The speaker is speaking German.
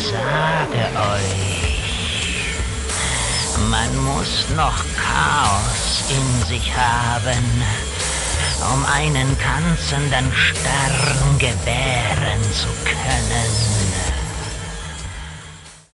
sage euch, man muss noch Chaos in sich haben, um einen tanzenden Stern gebären zu können.